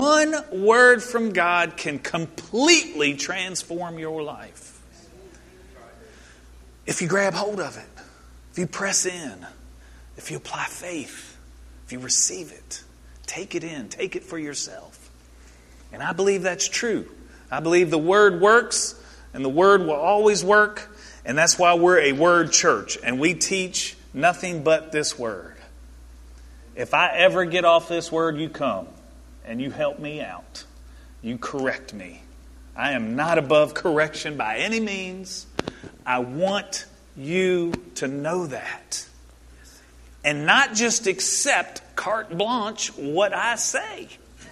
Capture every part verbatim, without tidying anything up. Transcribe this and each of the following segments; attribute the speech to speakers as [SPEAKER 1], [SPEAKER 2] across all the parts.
[SPEAKER 1] One word from God can completely transform your life. If you grab hold of it, if you press in, if you apply faith, if you receive it, take it in, take it for yourself. And I believe that's true. I believe the Word works, and the Word will always work, and that's why we're a Word church, and we teach nothing but this Word. If I ever get off this Word, you come, and you help me out. You correct me. I am not above correction by any means. I want you to know that. And not just accept carte blanche what I say.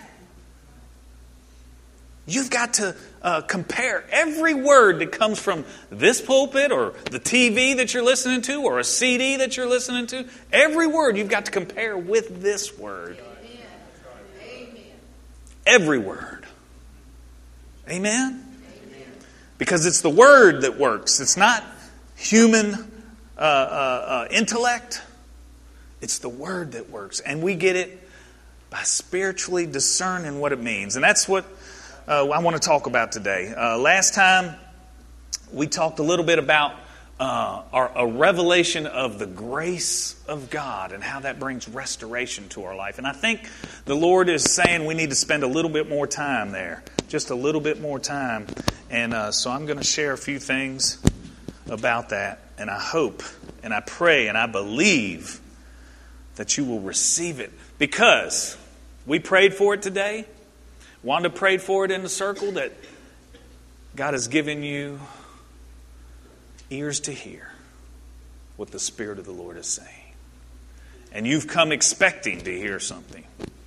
[SPEAKER 1] You've got to uh, compare every word that comes from this pulpit or the T V that you're listening to or a C D that you're listening to. Every word you've got to compare with this word. Amen. Every word. Amen? Amen? Because it's the word that works. It's not human uh, uh, uh, intellect. It's the word that works. And we get it by spiritually discerning what it means. And that's what uh, I want to talk about today. Uh, last time, we talked a little bit about uh, our, a revelation of the grace of God and how that brings restoration to our life. And I think the Lord is saying we need to spend a little bit more time there. Just a little bit more time. And uh, so I'm going to share a few things about that. And I hope and I pray and I believe that you will receive it. Because we prayed for it today. Wanda prayed for it in the circle, that God has given you ears to hear what the Spirit of the Lord is saying. And you've come expecting to hear something.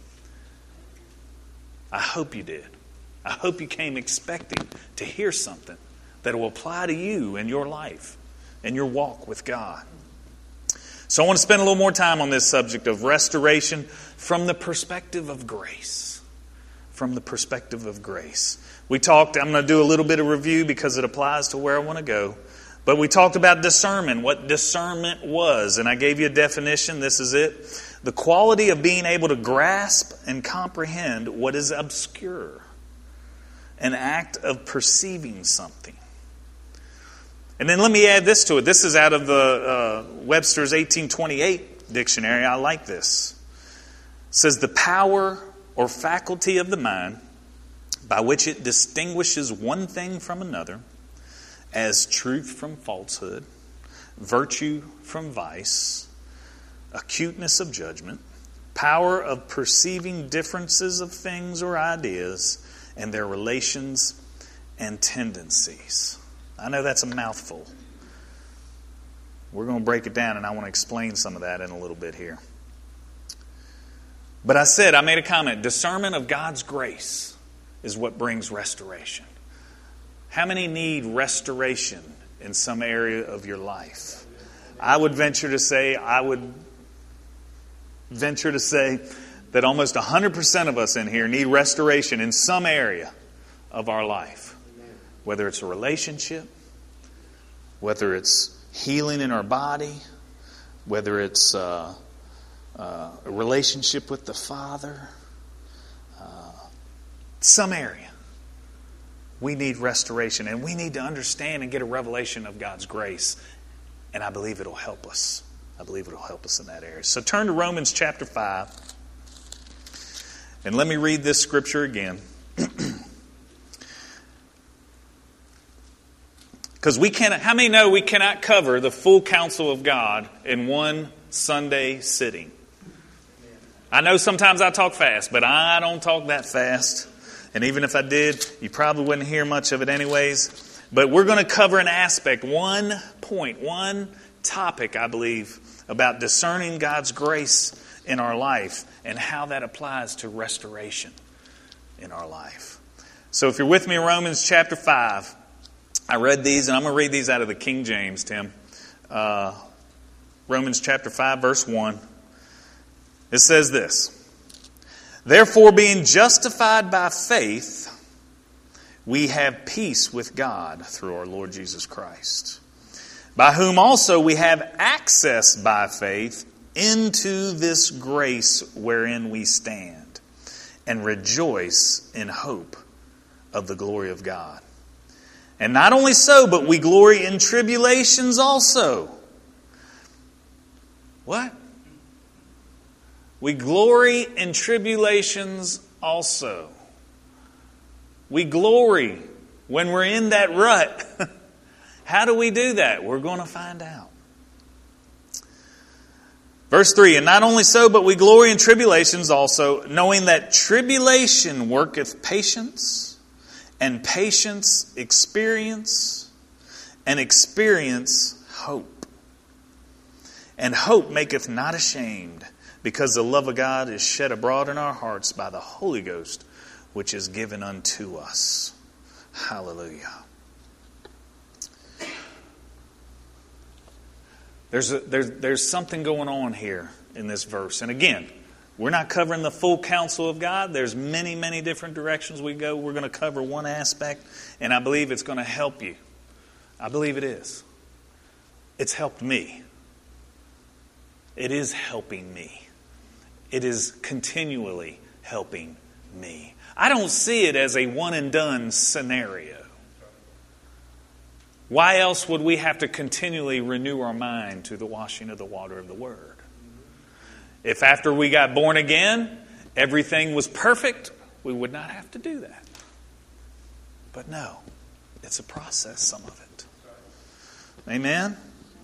[SPEAKER 1] I hope you did. I hope you came expecting to hear something that will apply to you in your life and your walk with God. So I want to spend a little more time on this subject of restoration from the perspective of grace. From the perspective of grace. We talked, I'm going to do a little bit of review because it applies to where I want to go. But we talked about discernment, what discernment was. And I gave you a definition. This is it. The quality of being able to grasp and comprehend what is obscure. An act of perceiving something. And then let me add this to it. This is out of the uh, Webster's eighteen twenty-eight dictionary. I like this. It says the power or faculty of the mind by which it distinguishes one thing from another as truth from falsehood, virtue from vice, acuteness of judgment, power of perceiving differences of things or ideas and their relations and tendencies. I know that's a mouthful. We're going to break it down, and I want to explain some of that in a little bit here. But I said, I made a comment, discernment of God's grace is what brings restoration. How many need restoration in some area of your life? I would venture to say, I would venture to say that almost one hundred percent of us in here need restoration in some area of our life. Whether it's a relationship, whether it's healing in our body, whether it's uh, uh, a relationship with the Father, uh, some area. We need restoration, and we need to understand and get a revelation of God's grace. And I believe it'll help us. I believe it'll help us in that area. So turn to Romans chapter five. And let me read this scripture again. Because we cannot, how many know we cannot cover the full counsel of God in one Sunday sitting? I know sometimes I talk fast, but I don't talk that fast. And even if I did, you probably wouldn't hear much of it anyways. But we're going to cover an aspect, one point, one topic, I believe, about discerning God's grace in our life and how that applies to restoration in our life. So if you're with me in Romans chapter five, I read these, and I'm going to read these out of the King James, Tim. Uh, Romans chapter five, verse one. It says this. Therefore, being justified by faith, we have peace with God through our Lord Jesus Christ, by whom also we have access by faith into this grace wherein we stand, and rejoice in hope of the glory of God. And not only so, but we glory in tribulations also. What? We glory in tribulations also. We glory when we're in that rut. How do we do that? We're going to find out. Verse three, and not only so, but we glory in tribulations also, knowing that tribulation worketh patience, and patience experience, and experience hope. And hope maketh not ashamed, because the love of God is shed abroad in our hearts by the Holy Ghost, which is given unto us. Hallelujah. There's, a, there's, there's something going on here in this verse. And again, we're not covering the full counsel of God. There's many, many different directions we go. We're going to cover one aspect, and I believe it's going to help you. I believe it is. It's helped me. It is helping me. It is continually helping me. I don't see it as a one-and-done scenario. Why else would we have to continually renew our mind to the washing of the water of the Word? If after we got born again, everything was perfect, we would not have to do that. But no, it's a process, some of it. Amen?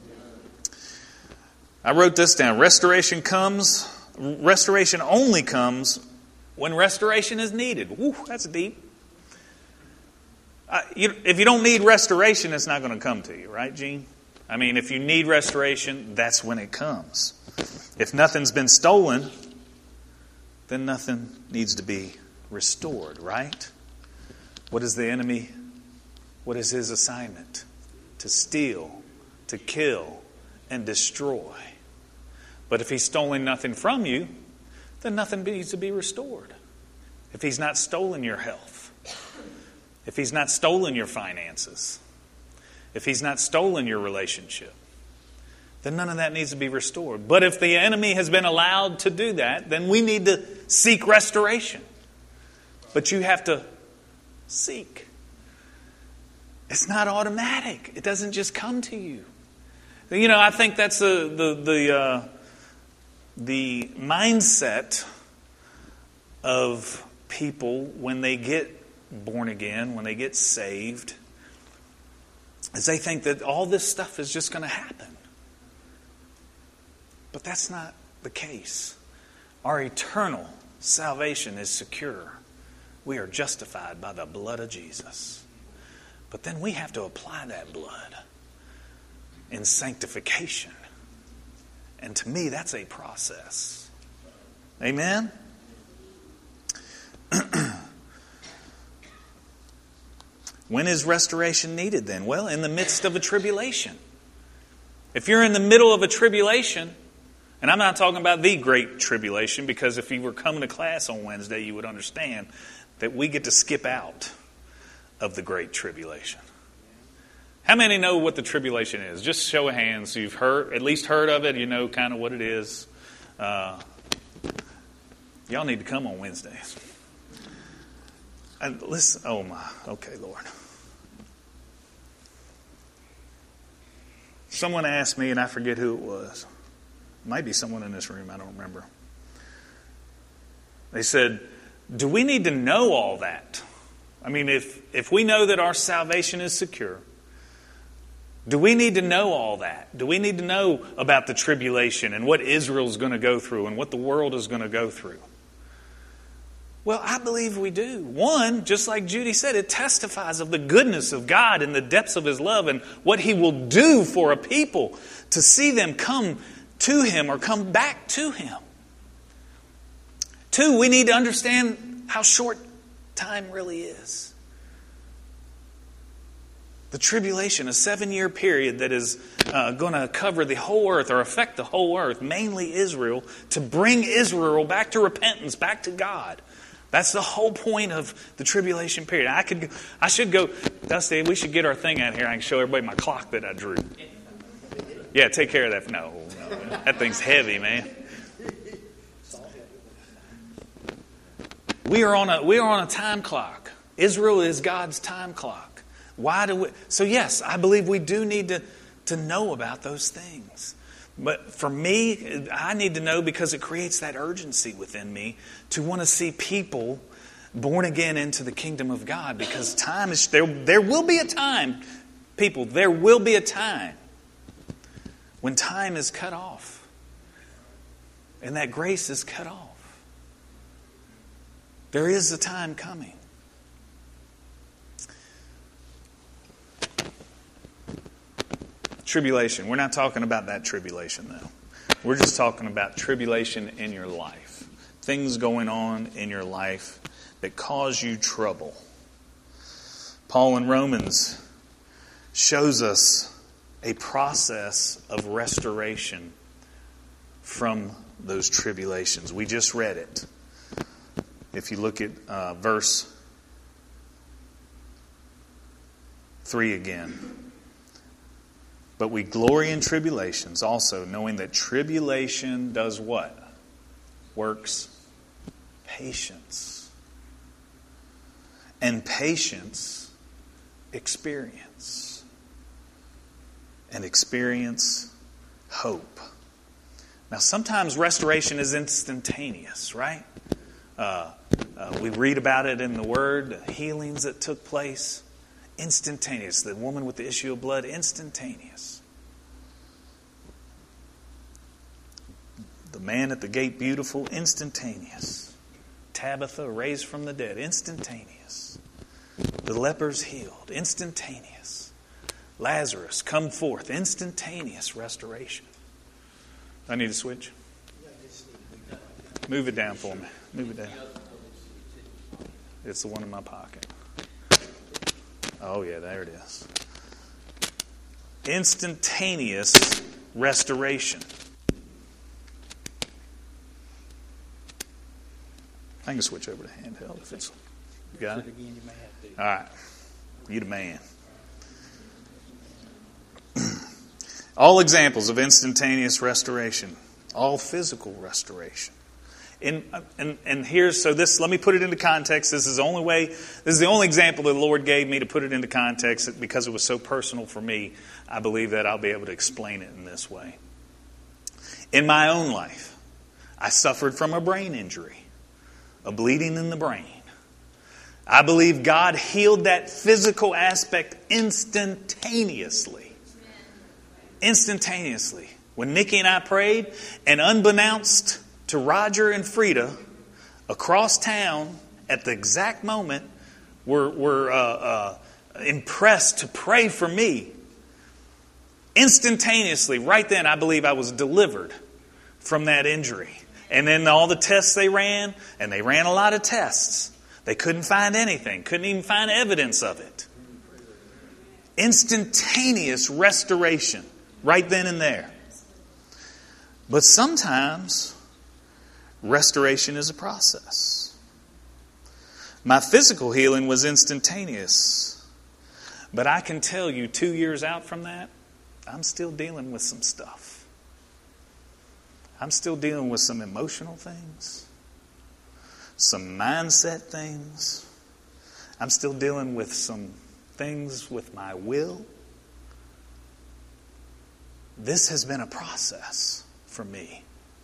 [SPEAKER 1] I wrote this down. Restoration comes, restoration only comes when restoration is needed. Woo, that's deep. Uh, you, if you don't need restoration, it's not going to come to you, right, Gene? I mean, if you need restoration, that's when it comes. If nothing's been stolen, then nothing needs to be restored, right? What is the enemy? What is his assignment? To steal, to kill, and destroy. But if he's stolen nothing from you, then nothing needs to be restored. If he's not stolen your health, if he's not stolen your finances, if he's not stolen your relationship, then none of that needs to be restored. But if the enemy has been allowed to do that, then we need to seek restoration. But you have to seek. It's not automatic. It doesn't just come to you. You know, I think that's the the the, uh, the mindset of people when they get born again, when they get saved, is they think that all this stuff is just going to happen. But that's not the case. Our eternal salvation is secure. We are justified by the blood of Jesus. But then we have to apply that blood in sanctification. And to me, that's a process. Amen? When is restoration needed then? Well, in the midst of a tribulation. If you're in the middle of a tribulation, and I'm not talking about the great tribulation, because if you were coming to class on Wednesday, you would understand that we get to skip out of the great tribulation. How many know what the tribulation is? Just show of hands. You've heard, at least heard of it. You know kind of what it is. Uh, y'all need to come on Wednesdays. And listen, oh my, okay, Lord. Someone asked me, and I forget who it was. It might be someone in this room, I don't remember. They said, do we need to know all that? I mean, if, if we know that our salvation is secure, do we need to know all that? Do we need to know about the tribulation and what Israel's going to go through and what the world is going to go through? Well, I believe we do. One, just like Judy said, it testifies of the goodness of God and the depths of His love and what He will do for a people to see them come to Him or come back to Him. Two, we need to understand how short time really is. The tribulation, a seven-year period that is uh, going to cover the whole earth or affect the whole earth, mainly Israel, to bring Israel back to repentance, back to God. That's the whole point of the tribulation period. I could, I should go, Dusty, we should get our thing out here. I can show everybody my clock that I drew. Yeah, take care of that. No, no that thing's heavy, man. We are on a we are on a time clock. Israel is God's time clock. Why do we? So yes, I believe we do need to, to know about those things. But for me, I need to know because it creates that urgency within me to want to see people born again into the kingdom of God. Because time is there. There will be a time, people. There will be a time when time is cut off, and that grace is cut off. There is a time coming. Tribulation. We're not talking about that tribulation, though. We're just talking about tribulation in your life. Things going on in your life that cause you trouble. Paul in Romans shows us a process of restoration from those tribulations. We just read it. If you look at uh, verse three again. But we glory in tribulations also, knowing that tribulation does what? Works patience. And patience, experience. And experience, hope. Now, sometimes restoration is instantaneous, right? Uh, uh, we read about it in the Word, the healings that took place. Instantaneous. The woman with the issue of blood, instantaneous. The man at the gate, beautiful, instantaneous. Tabitha raised from the dead, instantaneous. The lepers healed, instantaneous. Lazarus come forth, instantaneous restoration. I need to switch. Move it down for me. Move it down. It's the one in my pocket. Oh, yeah, there it is. Instantaneous restoration. I can switch over to handheld if it's... You got it? All right. You the man. All examples of instantaneous restoration. All physical restoration. In, and, and here's, so this, let me put it into context. This is the only way, this is the only example that the Lord gave me to put it into context because it was so personal for me. I believe that I'll be able to explain it in this way. In my own life, I suffered from a brain injury, a bleeding in the brain. I believe God healed that physical aspect instantaneously. Instantaneously. When Nikki and I prayed, and unbeknownst to Roger and Frida, across town at the exact moment, were, were uh, uh, impressed to pray for me. Instantaneously, right then, I believe I was delivered from that injury. And then all the tests they ran, and they ran a lot of tests. They couldn't find anything, couldn't even find evidence of it. Instantaneous restoration, right then and there. But sometimes restoration is a process. My physical healing was instantaneous. But I can tell you, two years out from that, I'm still dealing with some stuff. I'm still dealing with some emotional things, some mindset things. I'm still dealing with some things with my will. This has been a process for me.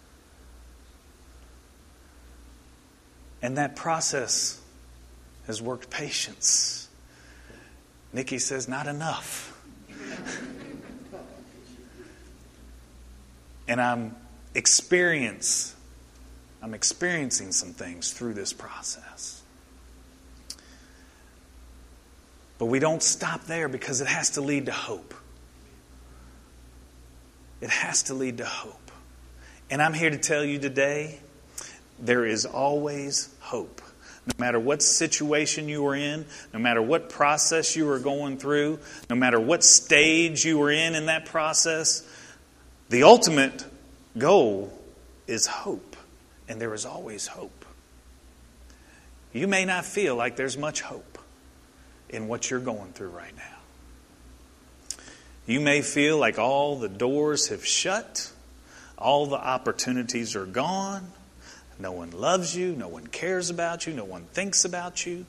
[SPEAKER 1] And that process has worked patience. Nikki says, not enough. And I'm experience, I'm experiencing some things through this process. But we don't stop there because it has to lead to hope. It has to lead to hope. And I'm here to tell you today, there is always hope. No matter what situation you are in, no matter what process you are going through, no matter what stage you are in in that process, the ultimate goal is hope. And there is always hope. You may not feel like there's much hope in what you're going through right now. You may feel like all the doors have shut, all the opportunities are gone, no one loves you, no one cares about you, no one thinks about you.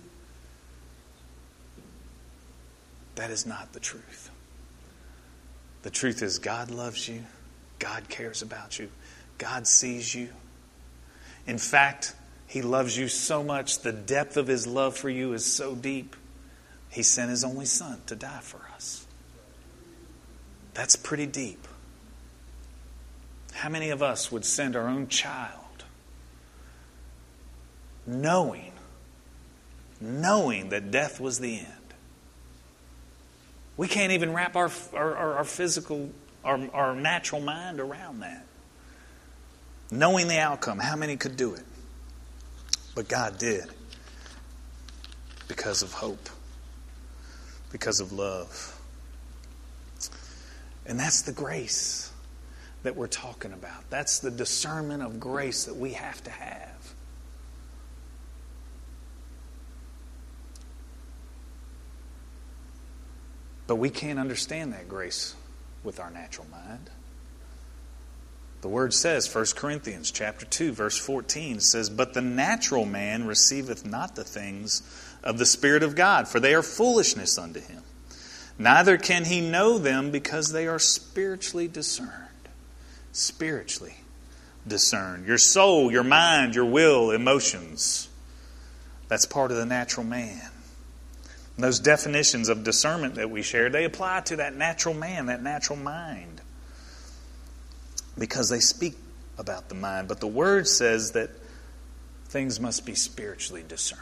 [SPEAKER 1] That is not the truth. The truth is God loves you. God cares about you. God sees you. In fact, He loves you so much, the depth of His love for you is so deep, He sent His only Son to die for us. That's pretty deep. How many of us would send our own child knowing, knowing that death was the end? We can't even wrap our our, our physical, our, our natural mind around that. Knowing the outcome, how many could do it? But God did. Because of hope. Because of love. And that's the grace that we're talking about. That's the discernment of grace that we have to have. But we can't understand that grace with our natural mind. The Word says, First Corinthians chapter two, verse fourteen says, "But the natural man receiveth not the things of the Spirit of God, for they are foolishness unto him. Neither can he know them, because they are spiritually discerned." Spiritually discerned. Your soul, your mind, your will, emotions. That's part of the natural man. And those definitions of discernment that we shared, they apply to that natural man, that natural mind. Because they speak about the mind. But the Word says that things must be spiritually discerned.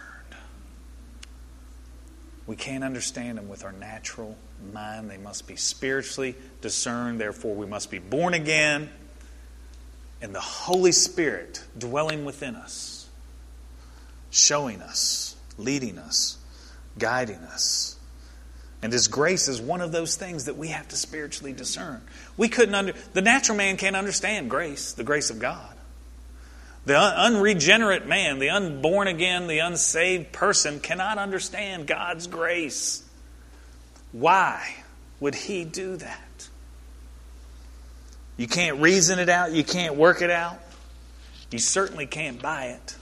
[SPEAKER 1] We can't understand them with our natural mind. They must be spiritually discerned. Therefore, we must be born again. And the Holy Spirit dwelling within us, showing us, leading us, guiding us. And His grace is one of those things that we have to spiritually discern. We couldn't under the natural man can't understand grace, the grace of God. The un- unregenerate man, the unborn again, the unsaved person cannot understand God's grace. Why would He do that? You can't reason it out. You can't work it out. You certainly can't buy it.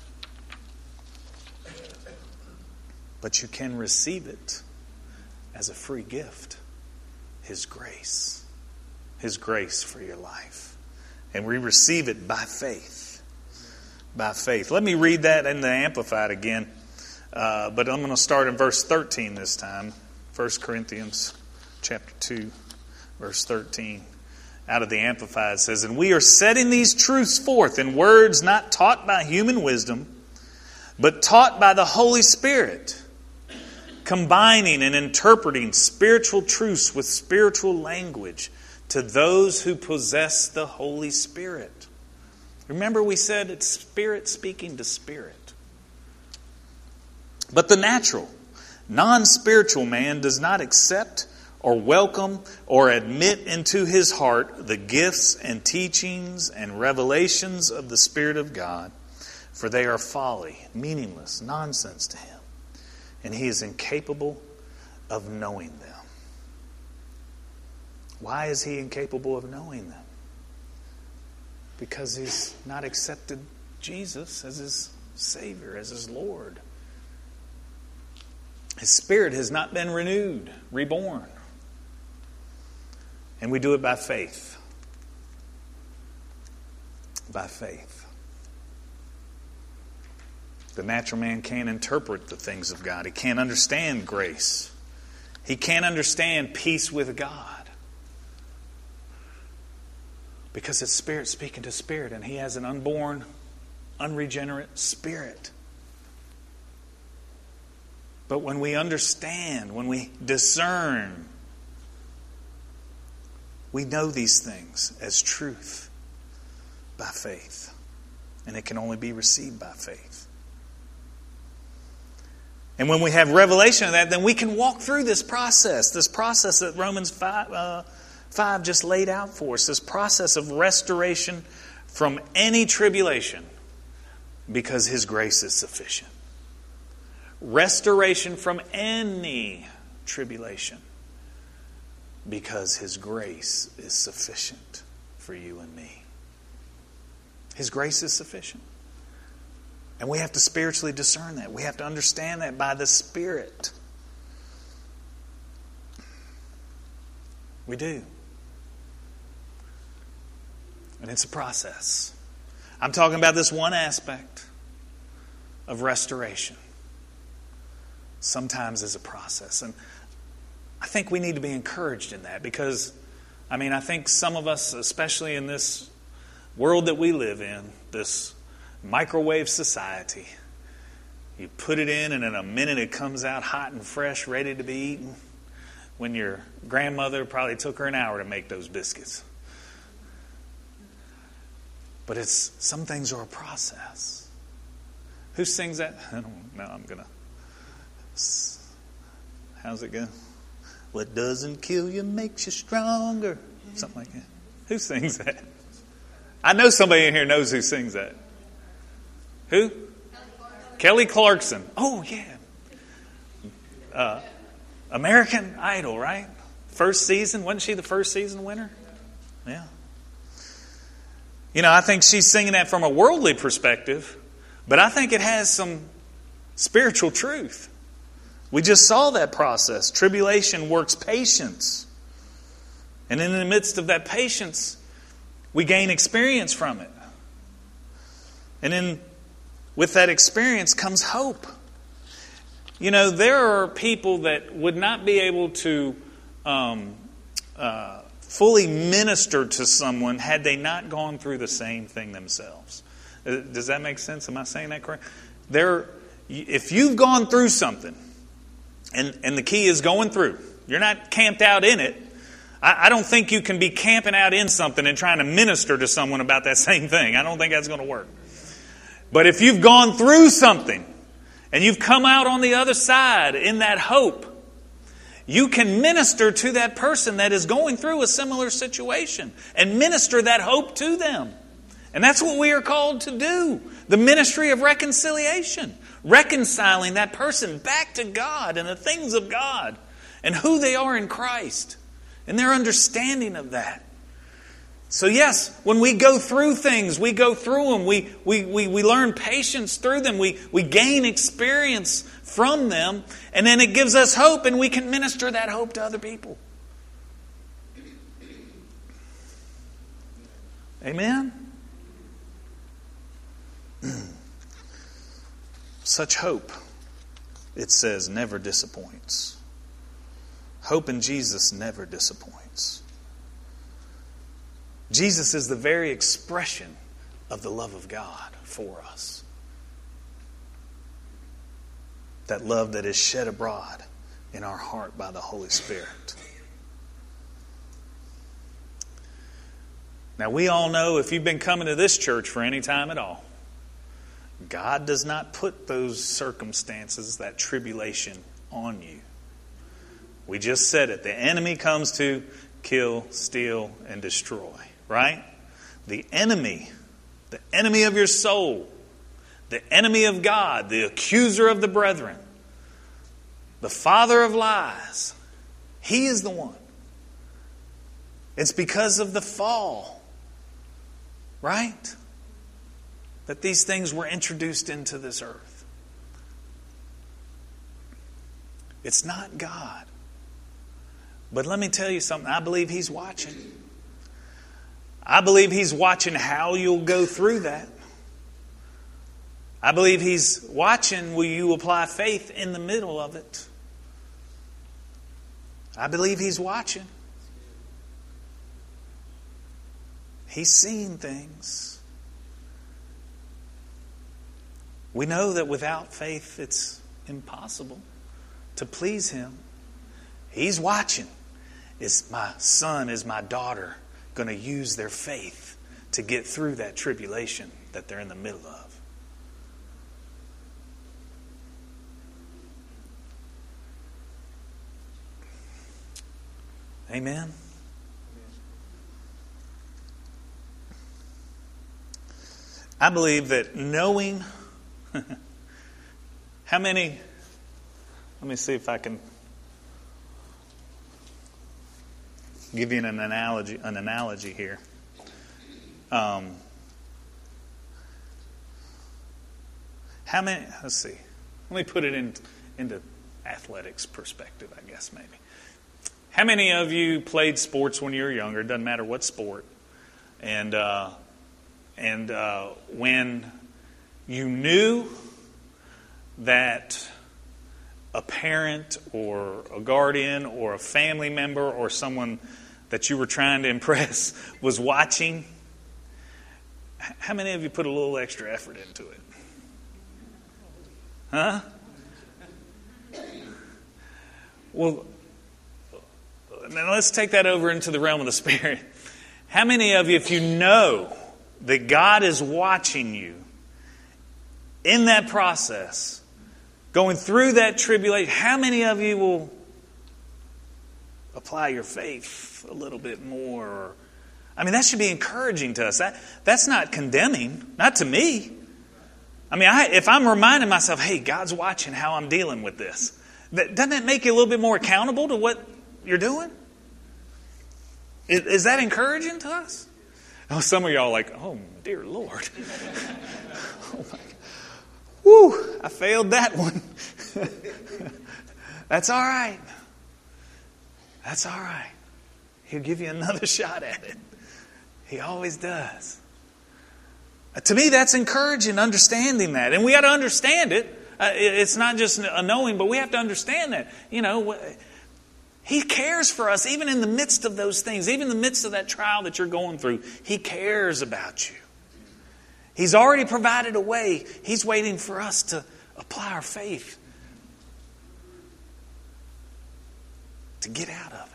[SPEAKER 1] But you can receive it as a free gift. His grace. His grace for your life. And we receive it by faith. By faith. Let me read that in the Amplified again. Uh, but I'm going to start in verse thirteen this time. First Corinthians chapter two, verse thirteen. Out of the Amplified, it says, "And we are setting these truths forth in words not taught by human wisdom, but taught by the Holy Spirit, combining and interpreting spiritual truths with spiritual language to those who possess the Holy Spirit." Remember, we said it's spirit speaking to spirit. But the natural, non-spiritual man does not accept or welcome or admit into his heart the gifts and teachings and revelations of the Spirit of God, for they are folly, meaningless, nonsense to him, and he is incapable of knowing them. Why is he incapable of knowing them? Because he's not accepted Jesus as his Savior, as his Lord. His spirit has not been renewed, reborn. And we do it by faith. By faith. The natural man can't interpret the things of God. He can't understand grace. He can't understand peace with God. Because it's spirit speaking to spirit, and he has an unborn, unregenerate spirit. But when we understand, when we discern, we know these things as truth by faith. And it can only be received by faith. And when we have revelation of that, then we can walk through this process. This process that Romans five, uh, five just laid out for us. This process of restoration from any tribulation. Because His grace is sufficient. Restoration from any tribulation. Because His grace is sufficient for you and me. His grace is sufficient. And we have to spiritually discern that. We have to understand that by the Spirit. We do. And it's a process. I'm talking about this one aspect of restoration. Sometimes it's a process. And I think we need to be encouraged in that because, I mean, I think some of us, especially in this world that we live in, this microwave society, you put it in and in a minute it comes out hot and fresh, ready to be eaten, when your grandmother probably took her an hour to make those biscuits. But it's some things are a process. Who sings that? I don't know. I'm gonna. How's it go? What doesn't kill you makes you stronger. Something like that. Who sings that? I know somebody in here knows who sings that. Who? Kelly Clarkson. Oh yeah. Uh, American Idol, right? First season. Wasn't she the first season winner? Yeah. You know, I think she's singing that from a worldly perspective, but I think it has some spiritual truth. We just saw that process. Tribulation works patience. And in the midst of that patience, we gain experience from it. And then with that experience comes hope. You know, there are people that would not be able to um, uh, fully minister to someone had they not gone through the same thing themselves. Does that make sense? Am I saying that correct? There, if you've gone through something, and, and the key is going through, you're not camped out in it. I, I don't think you can be camping out in something and trying to minister to someone about that same thing. I don't think that's going to work. But if you've gone through something, and you've come out on the other side in that hope, you can minister to that person that is going through a similar situation and minister that hope to them. And that's what we are called to do. The ministry of reconciliation. Reconciling that person back to God and the things of God and who they are in Christ and their understanding of that. So yes, when we go through things, we go through them. We, we, we, we learn patience through them. We, we gain experience from them. And then it gives us hope and we can minister that hope to other people. Amen? Such hope, it says, never disappoints. Hope in Jesus never disappoints. Jesus is the very expression of the love of God for us. That love that is shed abroad in our heart by the Holy Spirit. Now we all know, if you've been coming to this church for any time at all, God does not put those circumstances, that tribulation, on you. We just said it. The enemy comes to kill, steal, and destroy. Right? The enemy, the enemy of your soul, the enemy of God, the accuser of the brethren, the father of lies, he is the one. It's because of the fall, right, that these things were introduced into this earth. It's not God. But let me tell you something. I believe He's watching. I believe He's watching how you'll go through that. I believe He's watching will you apply faith in the middle of it. I believe He's watching. He's seeing things. We know that without faith it's impossible to please Him. He's watching. Is my son, is my daughter going to use their faith to get through that tribulation that they're in the middle of? Amen? I believe that knowing how many, let me see if I can give you an analogy, an analogy here. Um, How many, let's see. Let me put it in, into athletics perspective, I guess, maybe. How many of you played sports when you were younger? It doesn't matter what sport. And, uh, and uh, when you knew that a parent or a guardian or a family member or someone that you were trying to impress was watching, how many of you put a little extra effort into it? Huh? Well, now let's take that over into the realm of the Spirit. How many of you, if you know that God is watching you in that process, going through that tribulation, how many of you will apply your faith a little bit more? I mean, that should be encouraging to us. That, that's not condemning, not to me. I mean, I, if I'm reminding myself, hey, God's watching how I'm dealing with this, that, doesn't that make you a little bit more accountable to what you're doing? Is, is that encouraging to us? Oh, some of y'all are like, oh, dear Lord. Oh my, woo, I failed that one. That's all right. That's all right. He'll give you another shot at it. He always does. To me, that's encouraging, understanding that. And we got to understand it. Uh, it's not just a knowing, but we have to understand that. You know, He cares for us even in the midst of those things, even in the midst of that trial that you're going through. He cares about you. He's already provided a way. He's waiting for us to apply our faith to get out of it.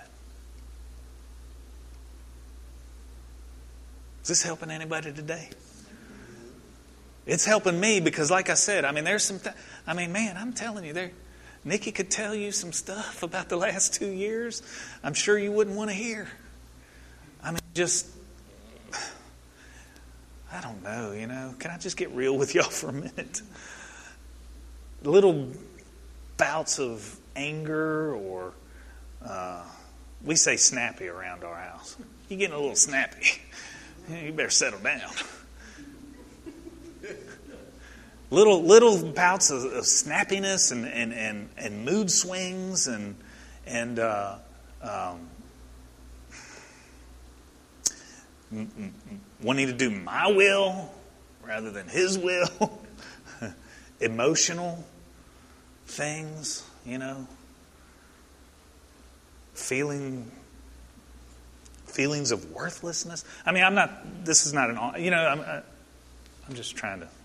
[SPEAKER 1] Is this helping anybody today? It's helping me because, like I said, I mean, there's some. Th- I mean, man, I'm telling you, there. Nikki could tell you some stuff about the last two years. I'm sure you wouldn't want to hear. I mean, just. I don't know. You know, can I just get real with y'all for a minute? Little bouts of anger, or uh, we say snappy around our house. You're getting a little snappy. You better settle down. Little little bouts of, of snappiness and, and, and, and mood swings and and uh, um, m- m- wanting to do my will rather than His will. Emotional things, you know, feeling. Feelings of worthlessness. I mean, I'm not. This is not an. You know, I'm. I'm just trying to.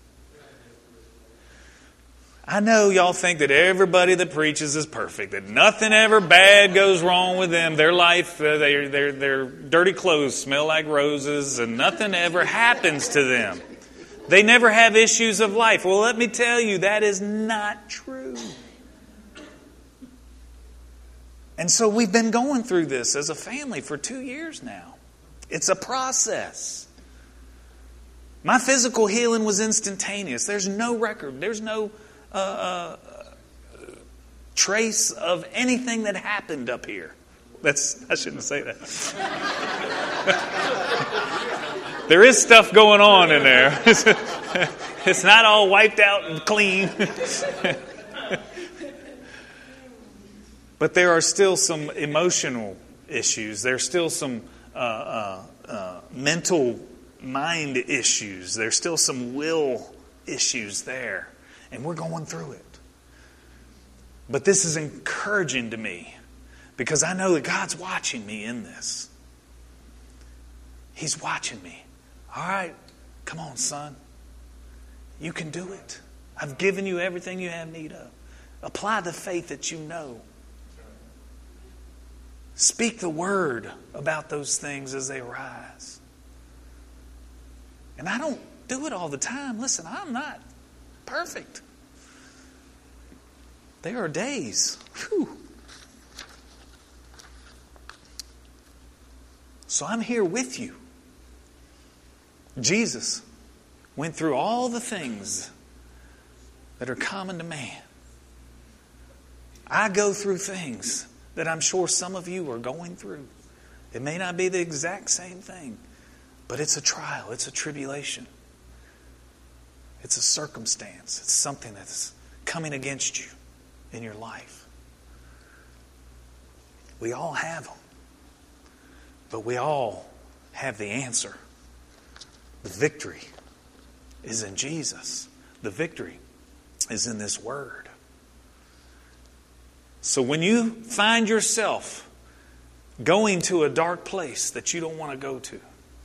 [SPEAKER 1] I know y'all think that everybody that preaches is perfect. That nothing ever bad goes wrong with them. Their life, uh, their their their dirty clothes smell like roses, and nothing ever happens to them. They never have issues of life. Well, let me tell you, that is not true. And so we've been going through this as a family for two years now. It's a process. My physical healing was instantaneous. There's no record. There's no uh, uh, trace of anything that happened up here. That's I shouldn't say that. There is stuff going on in there. It's not all wiped out and clean. But there are still some emotional issues. There's still some uh, uh, uh, mental mind issues. There's still some will issues there. And we're going through it. But this is encouraging to me because I know that God's watching me in this. He's watching me. All right, come on, son. You can do it. I've given you everything you have need of. Apply the faith that you know. Speak the word about those things as they arise. And I don't do it all the time. Listen, I'm not perfect. There are days. Whew. So I'm here with you. Jesus went through all the things that are common to man. I go through things that I'm sure some of you are going through. It may not be the exact same thing, but it's a trial, it's a tribulation. It's a circumstance. It's something that's coming against you in your life. We all have them. But we all have the answer. The victory is in Jesus. The victory is in this Word. So when you find yourself going to a dark place that you don't want to go to,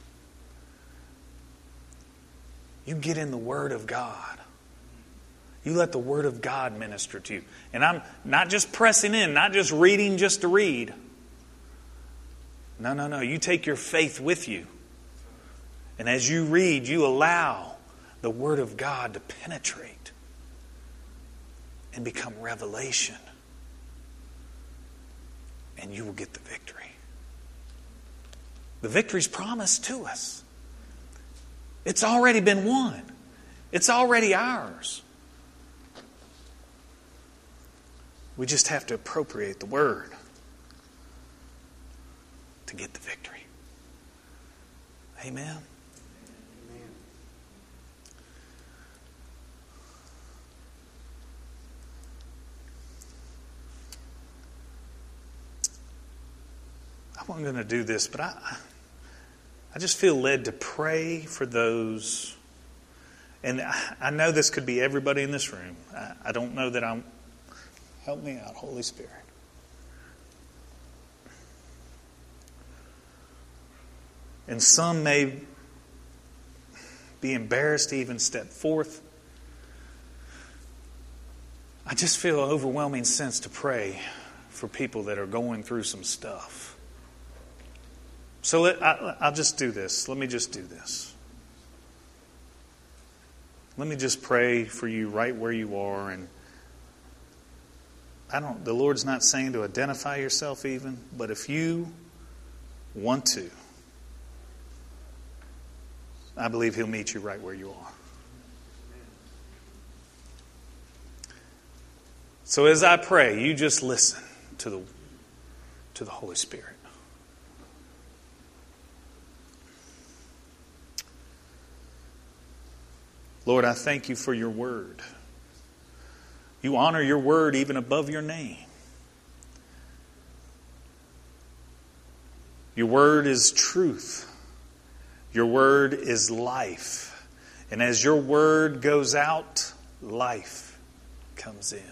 [SPEAKER 1] you get in the Word of God. You let the Word of God minister to you. And I'm not just pressing in, not just reading just to read. No, no, no. You take your faith with you. And as you read, you allow the Word of God to penetrate and become revelation. And you will get the victory. The victory's promised to us. It's already been won. It's already ours. We just have to appropriate the Word to get the victory. Amen. Amen. I wasn't going to do this, but I, I just feel led to pray for those. And I, I know this could be everybody in this room. I, I don't know that I'm... Help me out, Holy Spirit. And some may be embarrassed to even step forth. I just feel an overwhelming sense to pray for people that are going through some stuff. So let, I, I'll just do this. Let me just do this. Let me just pray for you right where you are. And I don't. The Lord's not saying to identify yourself even, but if you want to, I believe He'll meet you right where you are. So as I pray, you just listen to the to the Holy Spirit. Lord, I thank you for your word. You honor your word even above your name. Your word is truth. Your word is life. And as your word goes out, life comes in.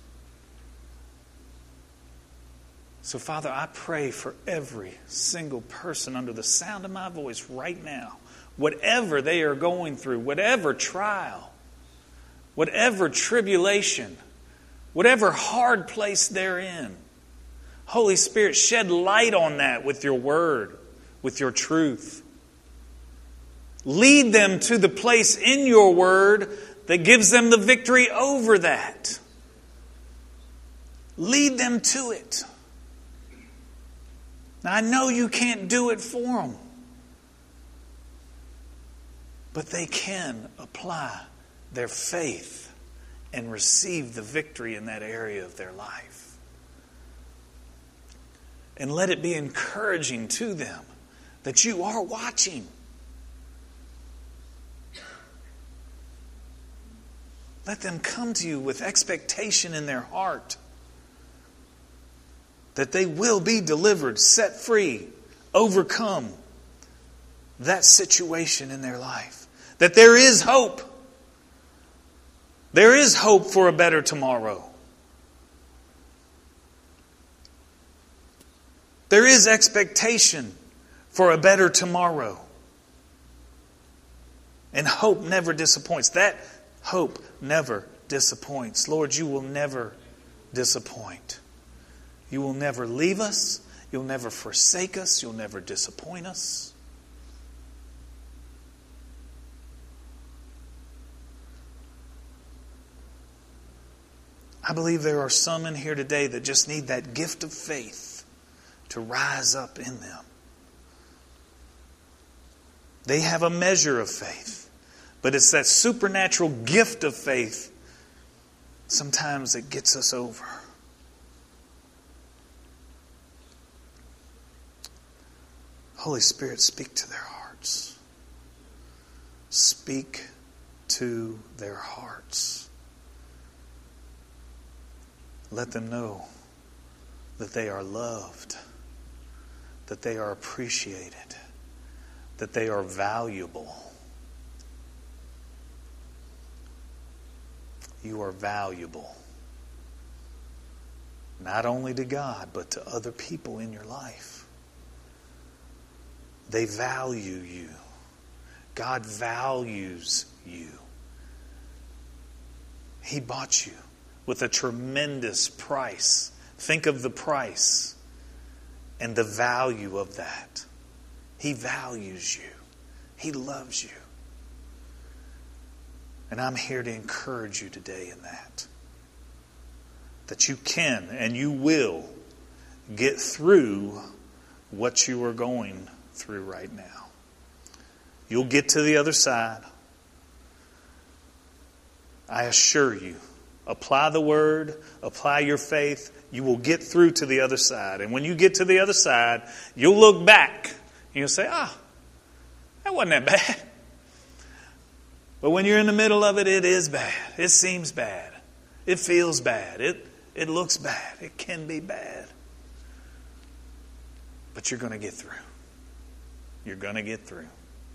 [SPEAKER 1] So, Father, I pray for every single person under the sound of my voice right now, whatever they are going through, whatever trial, whatever tribulation, whatever hard place they're in. Holy Spirit, shed light on that with your word, with your truth. Lead them to the place in your word that gives them the victory over that. Lead them to it. Now, I know you can't do it for them, but they can apply their faith and receive the victory in that area of their life. And let it be encouraging to them that you are watching. Let them come to you with expectation in their heart that they will be delivered, set free, overcome that situation in their life. That there is hope. There is hope for a better tomorrow. There is expectation for a better tomorrow. And hope never disappoints. That hope never disappoints. Lord, you will never disappoint. You will never leave us. You'll never forsake us. You'll never disappoint us. I believe there are some in here today that just need that gift of faith to rise up in them. They have a measure of faith, but it's that supernatural gift of faith sometimes that gets us over. Holy Spirit, speak to their hearts. Speak to their hearts. Let them know that they are loved, that they are appreciated, that they are valuable. You are valuable. Not only to God, but to other people in your life. They value you. God values you. He bought you with a tremendous price. Think of the price and the value of that. He values you. He loves you. And I'm here to encourage you today in that. That you can and you will get through what you are going through right now. You'll get to the other side. I assure you. Apply the word, apply your faith, you will get through to the other side. And when you get to the other side, you'll look back and you'll say, ah, that wasn't that bad. But when you're in the middle of it, it is bad. It seems bad. It feels bad. It, it looks bad. It can be bad. But you're going to get through. You're going to get through.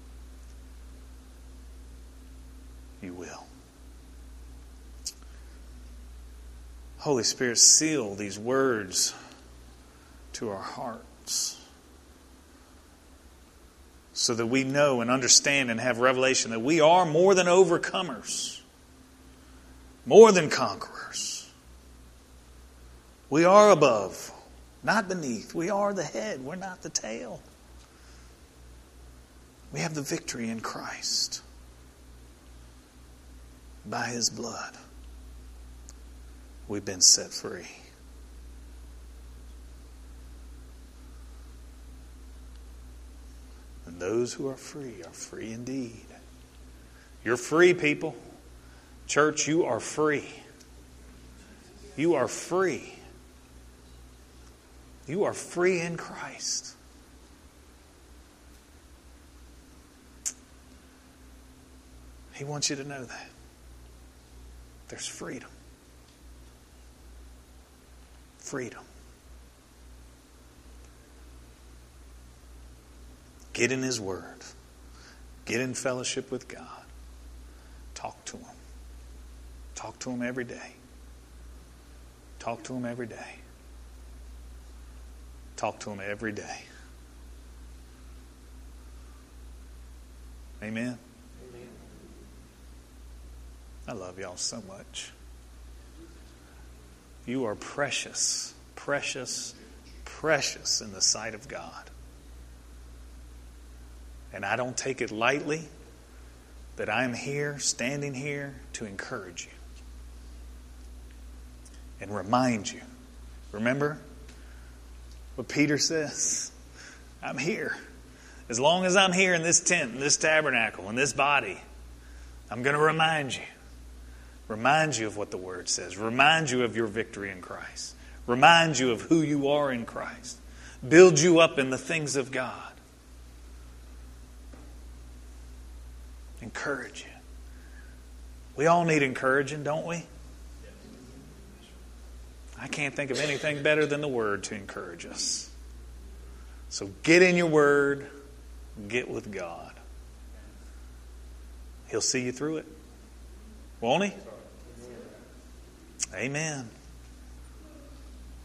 [SPEAKER 1] You will. Holy Spirit, seal these words to our hearts so that we know and understand and have revelation that we are more than overcomers, more than conquerors. We are above, not beneath. We are the head. We're not the tail. We have the victory in Christ by His blood. We've been set free. And those who are free are free indeed. You're free, people. Church, you are free. You are free. You are free in Christ. He wants you to know that. There's freedom. Freedom. Get in His Word. Get in fellowship with God. Talk to Him. Talk to Him every day. Talk to Him every day. Talk to Him every day. Amen. Amen. I love y'all so much. You are precious, precious, precious in the sight of God. And I don't take it lightly that I am here, standing here, to encourage you and remind you. Remember what Peter says? I'm here. As long as I'm here in this tent, in this tabernacle, in this body, I'm going to remind you. Remind you of what the Word says. Remind you of your victory in Christ. Remind you of who you are in Christ. Build you up in the things of God. Encourage you. We all need encouraging, don't we? I can't think of anything better than the Word to encourage us. So get in your Word. Get with God. He'll see you through it. Won't He? Amen.